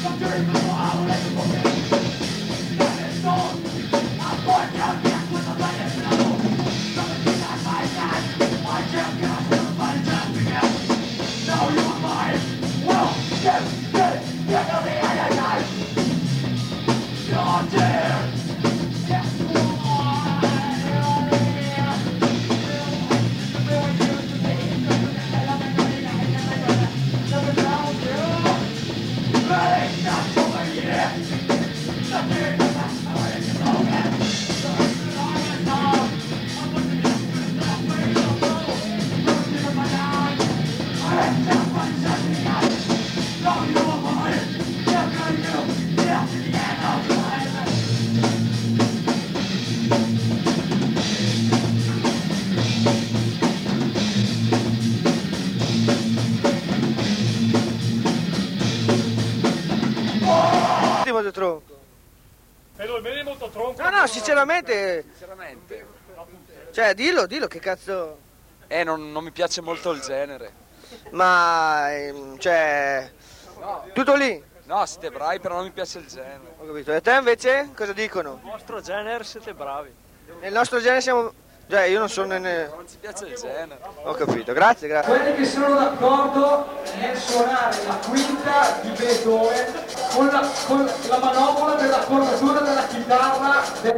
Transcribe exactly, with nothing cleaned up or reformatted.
Molto tronco. Vedo il bene molto tronco. No, no, sinceramente. Sinceramente. Cioè, dillo, dillo che cazzo. Eh, non, non mi piace molto il genere. Ma, ehm, cioè, No, tutto lì. no, siete bravi, però non mi piace il genere. Ho capito. E te invece cosa dicono? Nel vostro genere siete bravi. Nel nostro genere siamo. Cioè, io non sono ne... Non ci piace il genere. Ho capito, grazie, grazie. Quelli che sono d'accordo nel suonare la quinta di Beethoven con la, con la manopola dell'accordatura della chitarra.